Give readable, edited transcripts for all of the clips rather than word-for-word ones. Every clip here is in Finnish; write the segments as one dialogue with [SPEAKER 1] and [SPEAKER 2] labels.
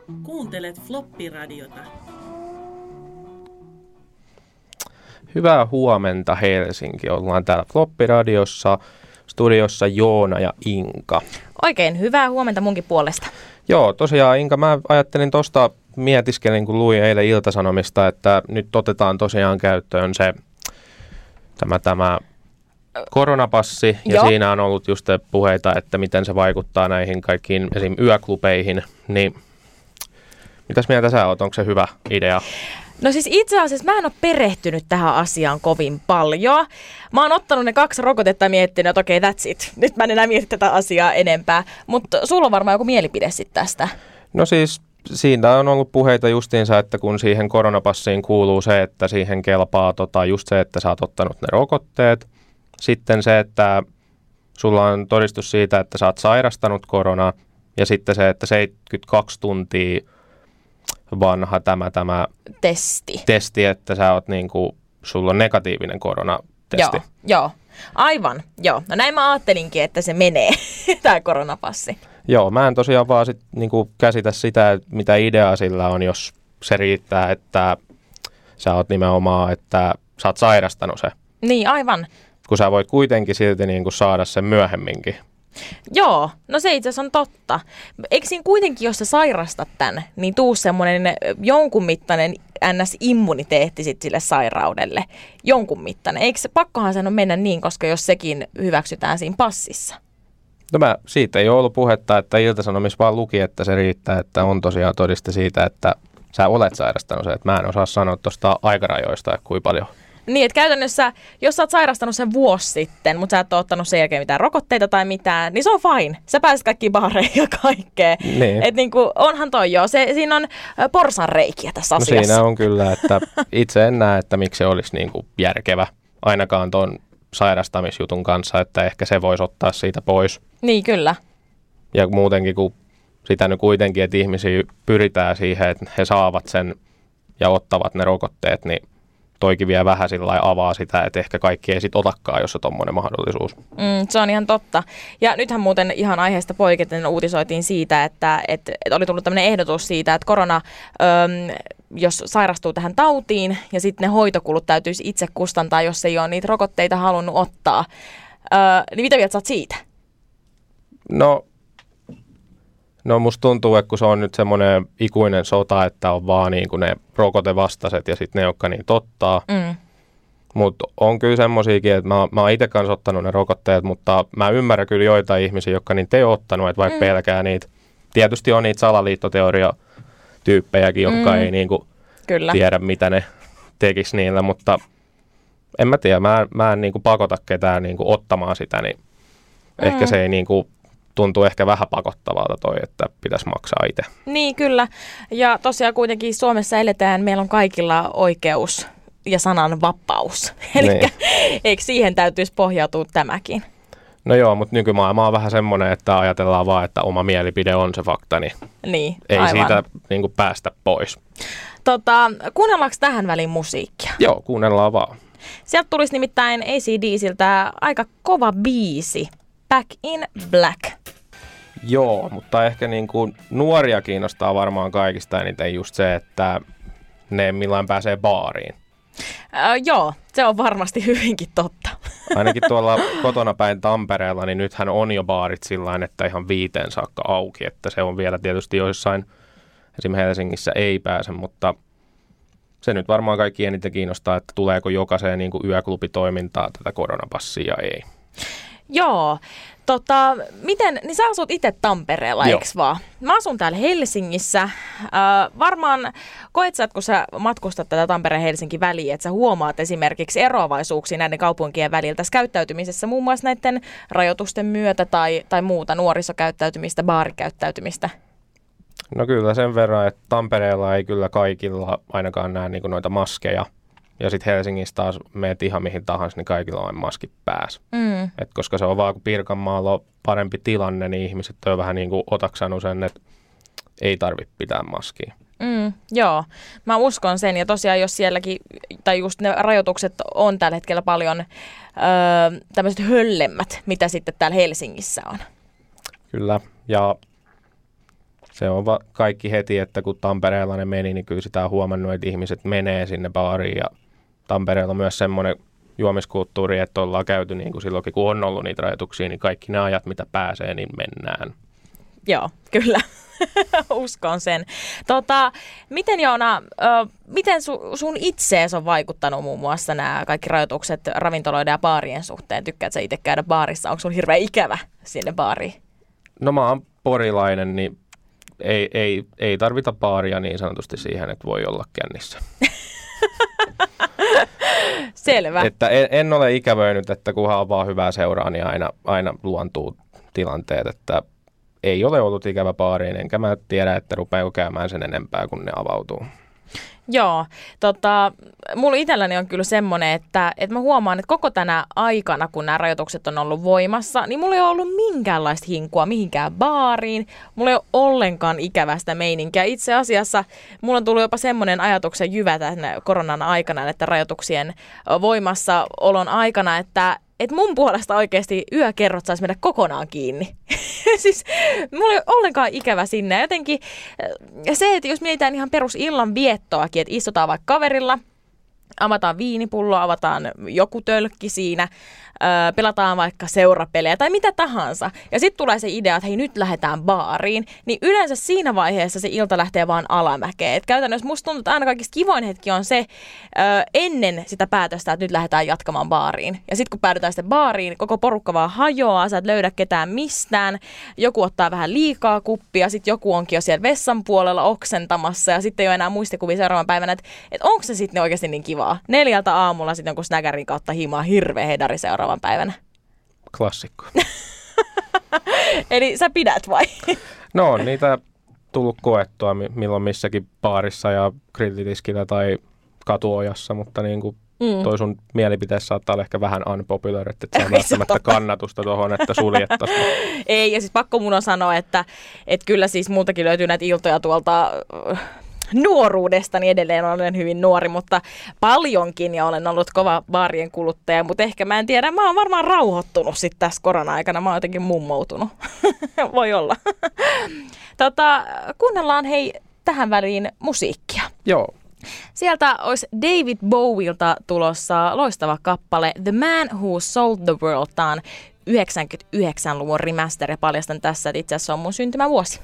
[SPEAKER 1] Kuuntelet Floppiradiota.
[SPEAKER 2] Hyvää huomenta Helsinki. Ollaan täällä Floppiradiossa, studiossa Joona ja Inka.
[SPEAKER 3] Oikein hyvää huomenta munkin puolesta.
[SPEAKER 2] Joo, tosiaan Inka, mä ajattelin mietiskelin, kun luin eilen Ilta-Sanomista, että nyt otetaan tosiaan käyttöön se tämä koronapassi, ja
[SPEAKER 3] Joo.
[SPEAKER 2] Siinä on ollut just puheita, että miten se vaikuttaa näihin kaikkiin esim. Yöklubeihin, niin mitäs mieltä sä oot? Onko se hyvä idea?
[SPEAKER 3] No siis itse asiassa mä en ole perehtynyt tähän asiaan kovin paljon. Mä oon ottanut ne 2 rokotetta ja miettinyt, että okei, that's it. Nyt mä en enää mieti tätä asiaa enempää. Mutta sulla on varmaan joku mielipide sitten tästä.
[SPEAKER 2] No siis siinä on ollut puheita justiinsa, että kun siihen koronapassiin kuuluu se, että siihen kelpaa just se, että sä oot ottanut ne rokotteet. Sitten se, että sulla on todistus siitä, että sä oot sairastanut koronaa. Ja sitten se, että 72 tuntia vanha tämä testi, että sä oot sulla on negatiivinen koronatesti.
[SPEAKER 3] Joo, aivan. Joo. No näin mä ajattelinkin, että se menee, tämä koronapassi.
[SPEAKER 2] Joo, mä en tosiaan vaan käsitä sitä, mitä ideaa sillä on, jos se riittää, että sä oot nimenomaan, että sä oot sairastanut se.
[SPEAKER 3] Niin, aivan.
[SPEAKER 2] Kun sä voit kuitenkin silti saada sen myöhemminkin.
[SPEAKER 3] Joo, no se itse asiassa on totta. Eikö siinä kuitenkin, jos sä sairastat tämän, niin tuu semmoinen jonkun mittainen NS-immuniteetti sit sille sairaudelle. Jonkun mittainen. Eikö se, pakkohan sen on mennä niin, koska jos sekin hyväksytään siinä passissa?
[SPEAKER 2] No siitä ei ole ollut puhetta, että Ilta-Sanomissa vaan luki, että se riittää, että on tosiaan todiste siitä, että sä olet sairastanut se. Että mä en osaa sanoa tuosta aikarajoista, kuinka paljon.
[SPEAKER 3] Niin, että käytännössä, jos sä oot sairastanut sen vuosi sitten, mutta sä et ole ottanut sen jälkeen mitään rokotteita tai mitään, niin se on fine. Sä pääset kaikkiin baareihin ja kaikkeen.
[SPEAKER 2] Niin.
[SPEAKER 3] Että onhan toi joo. Siinä on porsanreikiä tässä asiassa.
[SPEAKER 2] No siinä on kyllä, että itse en näe, että miksi se olisi järkevä ainakaan tuon sairastamisjutun kanssa, että ehkä se voisi ottaa siitä pois.
[SPEAKER 3] Niin, kyllä.
[SPEAKER 2] Ja muutenkin, kun sitä nyt kuitenkin, että ihmisiä pyritään siihen, että he saavat sen ja ottavat ne rokotteet, niin toikin vielä vähän sillä lailla avaa sitä, että ehkä kaikki ei sit otakaan, jos on tommoinen mahdollisuus.
[SPEAKER 3] Se on ihan totta. Ja nythän muuten ihan aiheesta poiketen uutisoitiin siitä, että oli tullut tämmöinen ehdotus siitä, että korona, jos sairastuu tähän tautiin ja sitten ne hoitokulut täytyisi itse kustantaa, jos ei ole niitä rokotteita halunnut ottaa. Niin mitä mieltä sä oot siitä?
[SPEAKER 2] No musta tuntuu, että kun se on nyt semmoinen ikuinen sota, että on vaan ne rokotevastaiset ja sitten ne, jotka niitä ottaa. Mutta on kyllä semmosiakin, että mä oon itse kanssa ottanut ne rokotteet, mutta mä ymmärrän kyllä joitain ihmisiä, jotka niitä ei ole ottanut, että vaikka pelkää niitä. Tietysti on niitä salaliittoteoria-tyyppejäkin, jotka ei tiedä, mitä ne tekisi niillä, mutta en mä tiedä, mä en pakota ketään ottamaan sitä, niin ehkä se ei tuntuu ehkä vähän pakottavalta toi, että pitäisi maksaa itse.
[SPEAKER 3] Niin, kyllä. Ja tosiaan kuitenkin Suomessa eletään, meillä on kaikilla oikeus ja sananvapaus. Eli eikö siihen täytyisi pohjautua tämäkin?
[SPEAKER 2] No joo, mutta nykymaailma on vähän semmoinen, että ajatellaan vaan, että oma mielipide on se fakta, niin ei
[SPEAKER 3] aivan.
[SPEAKER 2] Siitä päästä pois.
[SPEAKER 3] Kuunnellaanko tähän väliin musiikkia?
[SPEAKER 2] Joo, kuunnellaan vaan.
[SPEAKER 3] Sieltä tulisi nimittäin AC/DC:ltä aika kova biisi. Back in Black.
[SPEAKER 2] Joo, mutta ehkä nuoria kiinnostaa varmaan kaikista eniten just se, että ne millään pääsee baariin.
[SPEAKER 3] Joo, se on varmasti hyvinkin totta.
[SPEAKER 2] Ainakin tuolla kotona päin Tampereella, niin nythän on jo baarit sillain, että ihan 5 saakka auki. Että se on vielä tietysti joissain, esimerkiksi Helsingissä ei pääse, mutta se nyt varmaan kaikki eniten kiinnostaa, että tuleeko jokaiseen yöklubitoimintaan tätä koronapassia ei.
[SPEAKER 3] Joo, niin sä asut itse Tampereella, eikö vaan? Mä asun täällä Helsingissä. Varmaan koet sä, että kun sä matkustat tätä Tampere-Helsinki-väliä, että sä huomaat esimerkiksi eroavaisuuksia näiden kaupunkien välillä tässä käyttäytymisessä, muun muassa näiden rajoitusten myötä tai muuta nuorisokäyttäytymistä, baarikäyttäytymistä?
[SPEAKER 2] No kyllä sen verran, että Tampereella ei kyllä kaikilla ainakaan näe noita maskeja. Ja sitten Helsingissä taas meet ihan mihin tahansa, niin kaikilla on maskit päässä. Et koska se on vaan, kun Pirkanmaalla on parempi tilanne, niin ihmiset on vähän otaksanut sen, että ei tarvitse pitää maskia.
[SPEAKER 3] Joo, mä uskon sen. Ja tosiaan jos sielläkin, tai just ne rajoitukset on tällä hetkellä paljon tämmöiset höllemmät, mitä sitten täällä Helsingissä on.
[SPEAKER 2] Kyllä, ja Se on kaikki heti, että kun Tampereella ne meni, niin kyllä sitä on huomannut, että ihmiset menee sinne baariin. Ja Tampereella on myös semmoinen juomiskulttuuri, että ollaan käyty niin kuin silloinkin, kun on ollut niitä rajoituksia, niin kaikki ne ajat, mitä pääsee, niin mennään.
[SPEAKER 3] Joo, kyllä. Uskon sen. Miten Joona, miten sun itsees on vaikuttanut muun muassa nämä kaikki rajoitukset ravintoloiden ja baarien suhteen? Tykkäät sä itse käydä baarissa? Onko sun hirveän ikävä sinne baariin?
[SPEAKER 2] No mä oon porilainen, niin ei tarvita baaria niin sanotusti siihen, että voi olla kännissä.
[SPEAKER 3] Selvä.
[SPEAKER 2] Että en ole ikävöinyt, että kunhan on vaan hyvää seuraa, niin aina luontuu tilanteet, että ei ole ollut ikävä baariin, enkä mä tiedä, että rupeako käymään sen enempää, kun ne avautuu.
[SPEAKER 3] Joo, mulla itselläni on kyllä semmoinen, että mä huomaan, että koko tänä aikana, kun nämä rajoitukset on ollut voimassa, niin mulla ei ole ollut minkäänlaista hinkua mihinkään baariin. Mulla ei ole ollenkaan ikävästä meininkiä. Itse asiassa mulla on tullut jopa semmoinen ajatuksen jyvätä koronan aikana, että rajoituksien voimassaolon aikana, että mun puolesta oikeasti yökerrot saisi mennä kokonaan kiinni. Siis mulla ei ole ollenkaan ikävä sinne. Jotenkin se, että jos mietitään ihan perusillan viettoakin, että istutaan vaikka kaverilla, avataan viinipullo, avataan joku tölkki siinä, pelataan vaikka seurapelejä tai mitä tahansa. Ja sitten tulee se idea, että hei nyt lähdetään baariin, niin yleensä siinä vaiheessa se ilta lähtee vaan alamäkeen. Et käytännössä musta tuntuu, että aina kaikista kivoin hetki on se ennen sitä päätöstä, että nyt lähdetään jatkamaan baariin. Ja sitten kun päädytään sitten baariin, koko porukka vaan hajoaa, sä et löydä ketään mistään, joku ottaa vähän liikaa kuppia, sitten joku onkin jo siellä vessan puolella oksentamassa ja sitten ei ole enää muistikuvia seuraavan päivänä, että onko se sitten oikeasti niin kivaa. 4 aamulla sitten jonkun snägärin kautta himaa hirveä hedari seuraavan päivänä.
[SPEAKER 2] Klassikko.
[SPEAKER 3] Eli sä pidät vai?
[SPEAKER 2] No on niitä tullut koettua milloin missäkin baarissa ja grillitiskillä tai katuojassa, mutta niin kuin toi sun mielipiteessä saattaa olla ehkä vähän unpopular, että et saa välttämättä kannatusta tuohon, että suljettaisiin.
[SPEAKER 3] Ei, ja siis pakko mun on sanoa, että kyllä siis multakin löytyy näitä iltoja tuolta nuoruudestani, edelleen olen hyvin nuori, mutta paljonkin ja olen ollut kova baarien kuluttaja, mutta ehkä mä en tiedä, mä oon varmaan rauhoittunut sitten tässä korona-aikana, mä oon jotenkin mummoutunut. Voi olla. Kuunnellaan hei tähän väliin musiikkia.
[SPEAKER 2] Joo.
[SPEAKER 3] Sieltä olisi David Bowielta tulossa loistava kappale The Man Who Sold the World. Tämä on 99-luvun remaster ja paljastan tässä, että itse asiassa on mun syntymävuosi.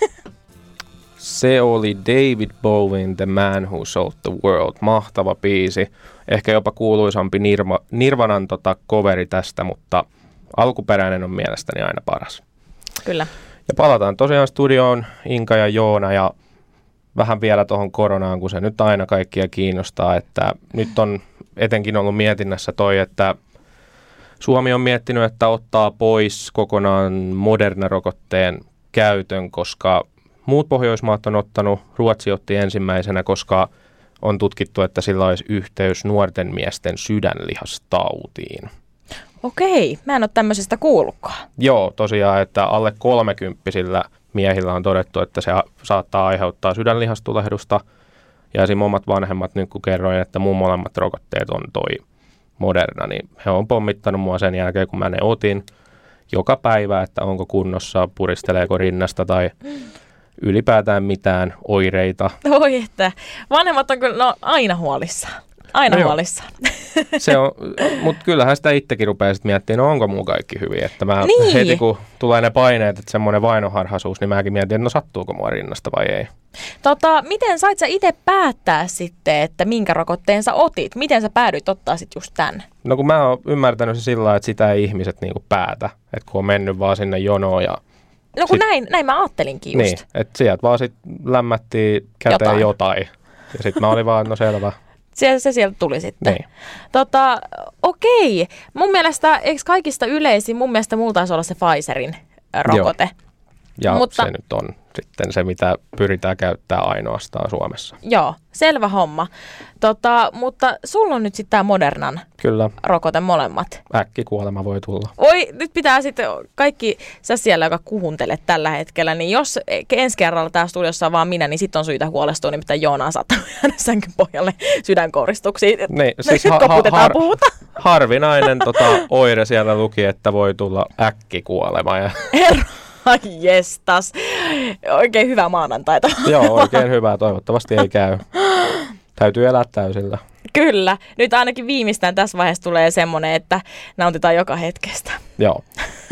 [SPEAKER 2] Se oli David Bowien The Man Who Sold the World. Mahtava biisi. Ehkä jopa kuuluisampi Nirvanan coveri tästä, mutta alkuperäinen on mielestäni aina paras.
[SPEAKER 3] Kyllä.
[SPEAKER 2] Ja palataan tosiaan studioon Inka ja Joona ja vähän vielä tuohon koronaan, kun se nyt aina kaikkia kiinnostaa. Että nyt on etenkin ollut mietinnässä toi, että Suomi on miettinyt, että ottaa pois kokonaan Moderna-rokotteen käytön, koska muut Pohjoismaat on ottanut, Ruotsi otti ensimmäisenä, koska on tutkittu, että sillä olisi yhteys nuorten miesten sydänlihastautiin.
[SPEAKER 3] Okei, mä en ole tämmöisestä kuullutkaan.
[SPEAKER 2] Joo, tosiaan, että alle 30-sillä miehillä on todettu, että se saattaa aiheuttaa sydänlihastulehdusta. Ja esim. Omat vanhemmat, nyt kun kerroin, että mun molemmat rokotteet on toi Moderna, niin he on pommittanut mua sen jälkeen, kun mä ne otin joka päivä, että onko kunnossa, puristeleeko rinnasta tai ylipäätään mitään oireita.
[SPEAKER 3] Oi, että vanhemmat on kyllä aina huolissaan. Aina huolissaan.
[SPEAKER 2] Se on, mutta kyllähän sitä itsekin rupeaa sitten miettimään, no onko muu kaikki hyvin. Että mä heti kun tulee ne paineet, että semmoinen vainoharhaisuus, niin mäkin mietin, että no sattuuko mua rinnasta vai ei.
[SPEAKER 3] Miten sait sä itse päättää sitten, että minkä rokotteen sä otit? Miten sä päädyit ottaa sitten just tän?
[SPEAKER 2] No kun mä oon ymmärtänyt se sillä lailla, että sitä ei ihmiset niinku päätä. Että kun on mennyt vaan sinne jonoon ja
[SPEAKER 3] no kun näin mä ajattelinkin just.
[SPEAKER 2] Niin, että sieltä vaan sitten lämmättiin käteen jotain. Ja sitten mä olin vaan, no selvä.
[SPEAKER 3] Se sieltä tuli sitten.
[SPEAKER 2] Niin.
[SPEAKER 3] Okei. Mun mielestä, eikö kaikista yleisin, mun mielestä mulla taisi olla se Pfizerin rokote.
[SPEAKER 2] Joo. Ja se nyt on sitten se, mitä pyritään käyttämään ainoastaan Suomessa.
[SPEAKER 3] Joo, selvä homma. Mutta sulla on nyt sitten tämä Modernan rokote molemmat.
[SPEAKER 2] Äkkikuolema voi tulla.
[SPEAKER 3] Oi, nyt pitää sitten kaikki, sä siellä, joka kuuntelet tällä hetkellä, niin jos ensi kerralla tää studiossa on vaan minä, niin sitten on syytä huolestua, nimittäin Joona saattaa jäädä sänkin pohjalle sydänkouristuksiin.
[SPEAKER 2] Niin, siis
[SPEAKER 3] koputetaan puhuta.
[SPEAKER 2] Harvinainen oire siellä luki, että voi tulla äkkikuolema. Ja
[SPEAKER 3] Ai jestas. Oikein hyvää maanantaita.
[SPEAKER 2] Joo, oikein hyvää. Toivottavasti ei käy. Täytyy elää täysillä.
[SPEAKER 3] Kyllä. Nyt ainakin viimeistään tässä vaiheessa tulee semmoinen, että nautitaan joka hetkestä.
[SPEAKER 2] Joo.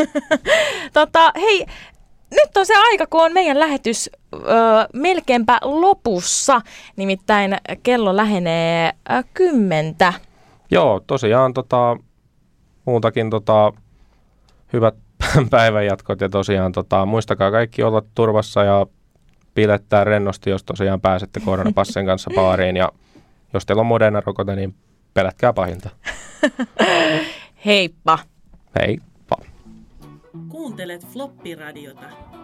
[SPEAKER 3] Hei, nyt on se aika, kun on meidän lähetys melkeinpä lopussa. Nimittäin kello lähenee 10.
[SPEAKER 2] Joo, tosiaan muutakin hyvät päivänjatkot ja tosiaan muistakaa kaikki olla turvassa ja pilettää rennosti, jos tosiaan pääsette koronapassen kanssa baariin ja jos teillä on Moderna-rokote, niin pelätkää pahinta.
[SPEAKER 3] Heippa!
[SPEAKER 2] Heippa!
[SPEAKER 1] Kuuntelet Floppiradiota.